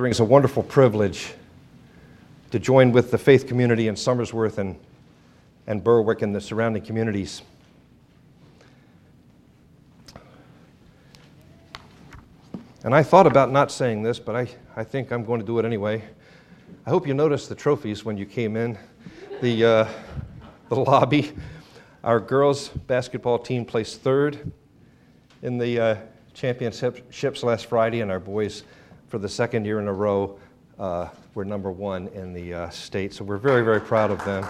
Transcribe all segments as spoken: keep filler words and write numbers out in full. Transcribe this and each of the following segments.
brings a wonderful privilege to join with the faith community in Somersworth and, and Berwick and the surrounding communities. And I thought about not saying this, but I, I think I'm going to do it anyway. I hope you noticed the trophies when you came in. The, uh, the lobby. Our girls' basketball team placed third in the uh, championships last Friday, and our boys, for the second year in a row, uh, were number one in the uh, state. So we're very, very proud of them.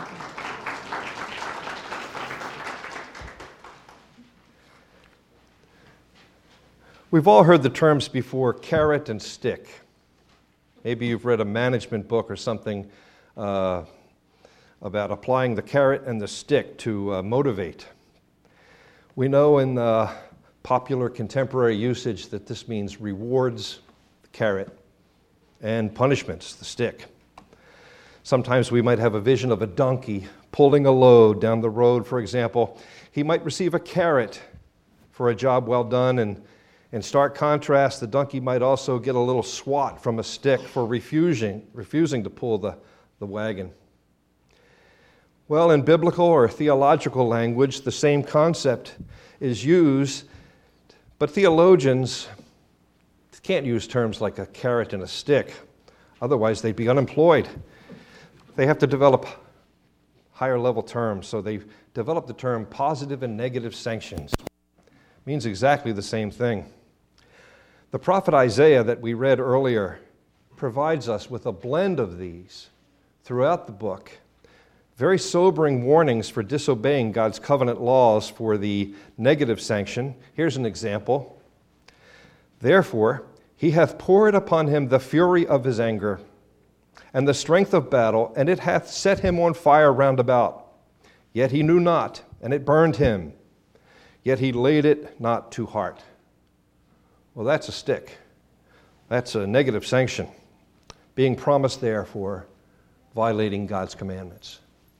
We've all heard the terms before, carrot and stick. Maybe you've read a management book or something uh, about applying the carrot and the stick to uh, motivate. We know in uh, popular contemporary usage that this means rewards, the carrot, and punishments, the stick. Sometimes we might have a vision of a donkey pulling a load down the road, for example. He might receive a carrot for a job well done, and in stark contrast, the donkey might also get a little swat from a stick for refusing, refusing to pull the, the wagon. Well, in biblical or theological language, the same concept is used, but theologians can't use terms like a carrot and a stick. Otherwise, they'd be unemployed. They have to develop higher level terms, so they develop the term positive and negative sanctions. It means exactly the same thing. The prophet Isaiah that we read earlier provides us with a blend of these throughout the book. Very sobering warnings for disobeying God's covenant laws for the negative sanction. Here's an example. Therefore, he hath poured upon him the fury of his anger, and the strength of battle, and it hath set him on fire round about. Yet he knew not, and it burned him. Yet he laid it not to heart. Well, that's a stick. That's a negative sanction, being promised there for violating God's commandments.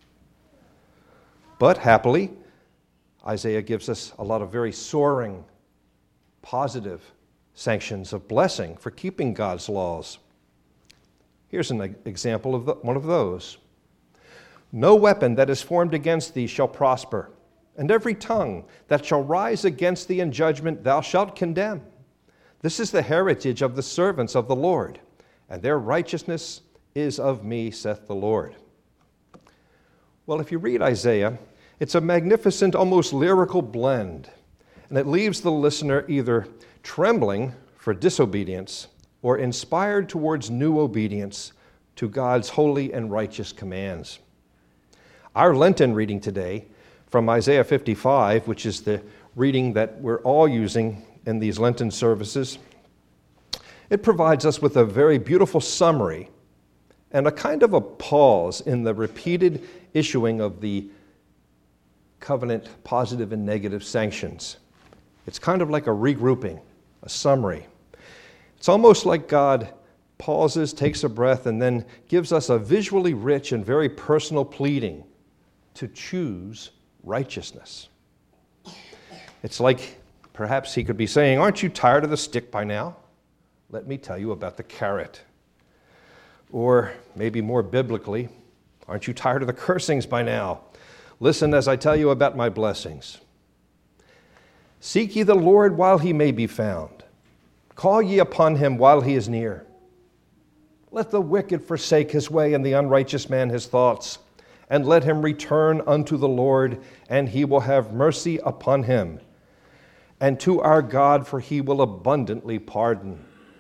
But happily, Isaiah gives us a lot of very soaring, positive sanctions of blessing for keeping God's laws. Here's an example of the, one of those. No weapon that is formed against thee shall prosper, and every tongue that shall rise against thee in judgment thou shalt condemn. This is the heritage of the servants of the Lord, and their righteousness is of me, saith the Lord. Well, if you read Isaiah, it's a magnificent, almost lyrical blend, and it leaves the listener either trembling for disobedience or inspired towards new obedience to God's holy and righteous commands. Our Lenten reading today from Isaiah fifty-five, which is the reading that we're all using in these Lenten services, it provides us with a very beautiful summary and a kind of a pause in the repeated issuing of the covenant positive and negative sanctions. It's kind of like a regrouping, a summary. It's almost like God pauses, takes a breath, and then gives us a visually rich and very personal pleading to choose righteousness. It's like perhaps he could be saying, aren't you tired of the stick by now? Let me tell you about the carrot. Or maybe more biblically, aren't you tired of the cursings by now? Listen as I tell you about my blessings. Seek ye the Lord while he may be found. Call ye upon him while he is near. Let the wicked forsake his way, and the unrighteous man his thoughts. And let him return unto the Lord, and he will have mercy upon him. And to our God, for he will abundantly pardon.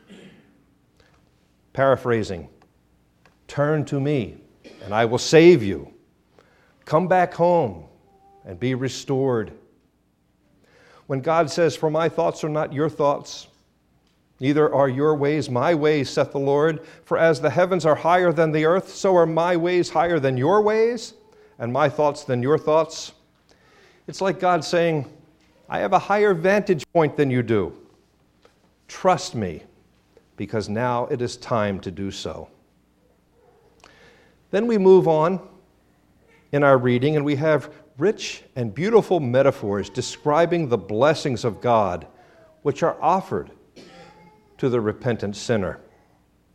Paraphrasing, turn to me, and I will save you. Come back home and be restored. When God says, for my thoughts are not your thoughts, neither are your ways my ways, saith the Lord. For as the heavens are higher than the earth, so are my ways higher than your ways, and my thoughts than your thoughts. It's like God saying, I have a higher vantage point than you do. Trust me, because now it is time to do so. Then we move on in our reading, and we have rich and beautiful metaphors describing the blessings of God, which are offered to the repentant sinner.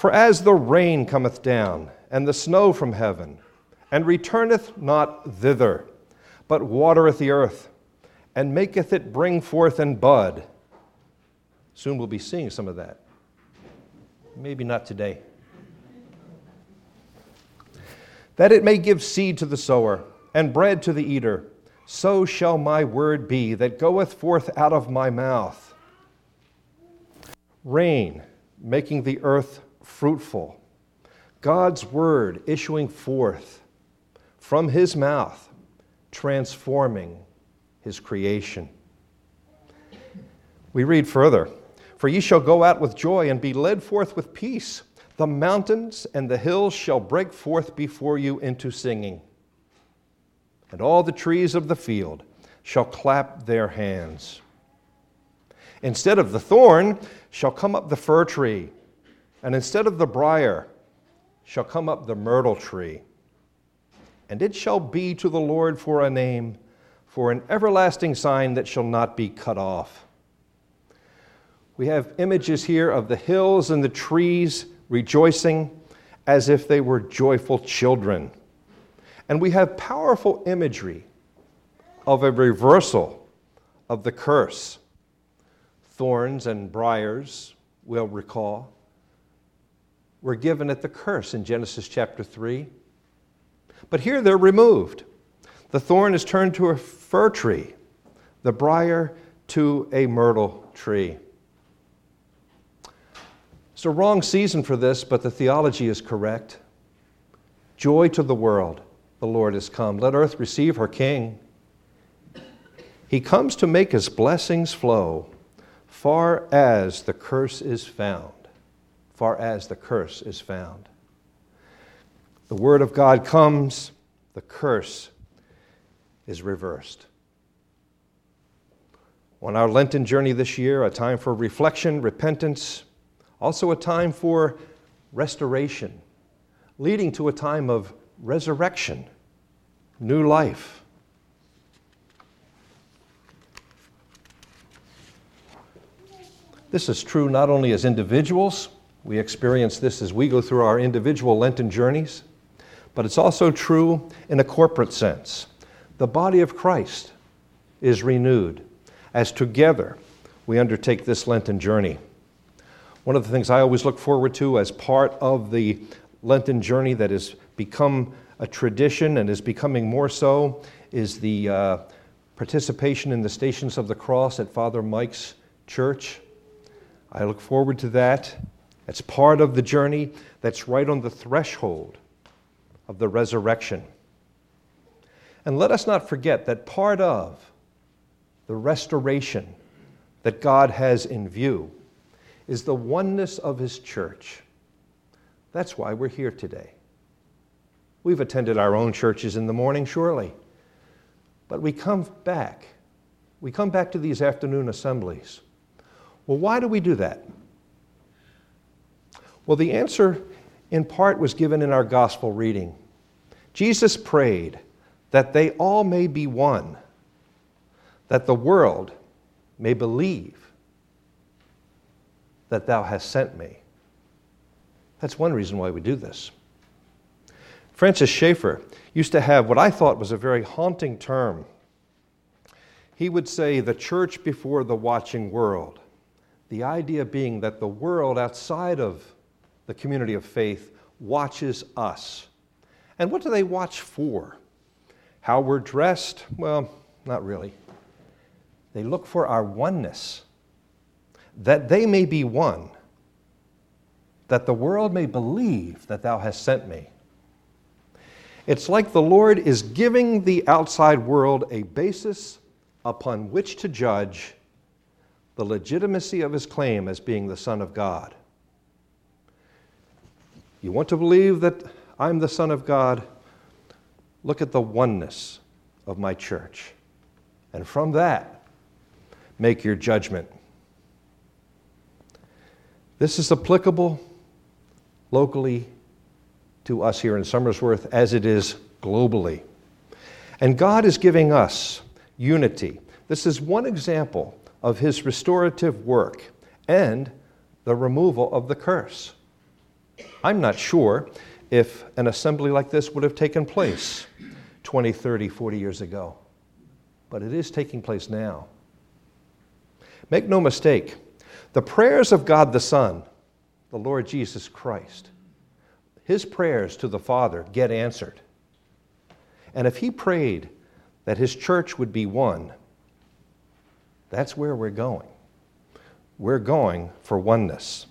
For as the rain cometh down, and the snow from heaven, and returneth not thither, but watereth the earth, and maketh it bring forth and bud. Soon we'll be seeing some of that. Maybe not today. That it may give seed to the sower, and bread to the eater, so shall my word be that goeth forth out of my mouth. Rain, making the earth fruitful. God's word issuing forth from his mouth, transforming his creation. We read further, for ye shall go out with joy and be led forth with peace. The mountains and the hills shall break forth before you into singing. And all the trees of the field shall clap their hands. Instead of the thorn shall come up the fir tree, and instead of the briar shall come up the myrtle tree. And it shall be to the Lord for a name, for an everlasting sign that shall not be cut off. We have images here of the hills and the trees rejoicing as if they were joyful children. And we have powerful imagery of a reversal of the curse. Thorns and briars, we'll recall, were given at the curse in Genesis chapter three. But here they're removed. The thorn is turned to a fir tree, the briar to a myrtle tree. It's a wrong season for this, but the theology is correct. Joy to the world, the Lord is come. Let earth receive her King. He comes to make his blessings flow, far as the curse is found. Far as the curse is found. The word of God comes, the curse is reversed. On our Lenten journey this year, a time for reflection, repentance, also a time for restoration, leading to a time of resurrection, new life. This is true not only as individuals, we experience this as we go through our individual Lenten journeys, but it's also true in a corporate sense. The body of Christ is renewed as together we undertake this Lenten journey. One of the things I always look forward to as part of the Lenten journey that has become a tradition and is becoming more so is the uh, participation in the Stations of the Cross at Father Mike's church. I look forward to that. It's part of the journey that's right on the threshold of the resurrection. And let us not forget that part of the restoration that God has in view is the oneness of his church. That's why we're here today. We've attended our own churches in the morning, surely. But we come back. We come back to these afternoon assemblies. Well, why do we do that? Well, the answer in part was given in our gospel reading. Jesus prayed that they all may be one, that the world may believe that thou hast sent me. That's one reason why we do this. Francis Schaeffer used to have what I thought was a very haunting term. He would say, the church before the watching world. The idea being that the world outside of the community of faith watches us. And what do they watch for? How we're dressed? Well, not really. They look for our oneness, that they may be one, that the world may believe that thou hast sent me. It's like the Lord is giving the outside world a basis upon which to judge the legitimacy of his claim as being the Son of God. You want to believe that I'm the Son of God? Look at the oneness of my church. And from that, make your judgment. This is applicable locally to us here in Somersworth as it is globally. And God is giving us unity. This is one example of his restorative work and the removal of the curse. I'm not sure if an assembly like this would have taken place twenty, thirty, forty years ago, but it is taking place now. Make no mistake, the prayers of God the Son, the Lord Jesus Christ, his prayers to the Father get answered. And if he prayed that his church would be one, that's where we're going. We're going for oneness.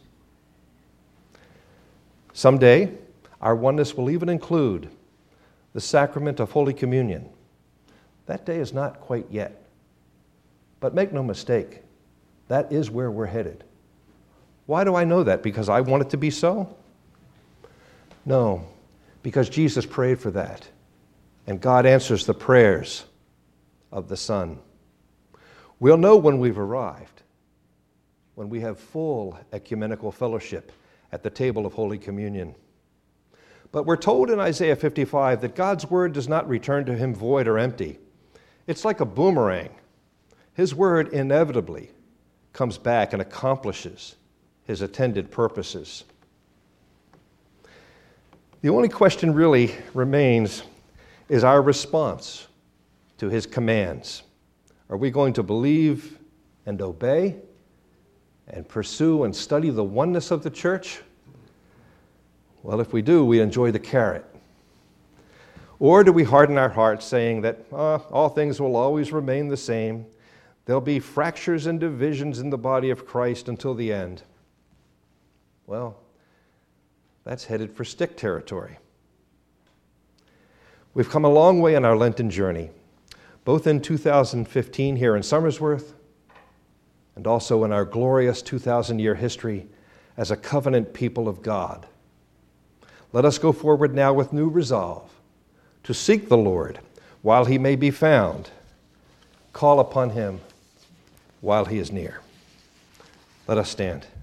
Someday, our oneness will even include the sacrament of Holy Communion. That day is not quite yet. But make no mistake, that is where we're headed. Why do I know that? Because I want it to be so? No, because Jesus prayed for that. And God answers the prayers of the Son. We'll know when we've arrived, when we have full ecumenical fellowship at the table of Holy Communion. But we're told in Isaiah fifty-five that God's word does not return to him void or empty. It's like a boomerang. His word inevitably comes back and accomplishes his intended purposes. The only question really remains is our response to his commands. Are we going to believe and obey and pursue and study the oneness of the church? Well, if we do, we enjoy the carrot. Or do we harden our hearts saying that uh, all things will always remain the same? There'll be fractures and divisions in the body of Christ until the end. Well, that's headed for stick territory. We've come a long way in our Lenten journey, both in two thousand fifteen here in Somersworth and also in our glorious two thousand year history as a covenant people of God. Let us go forward now with new resolve to seek the Lord while he may be found, call upon him while he is near. Let us stand.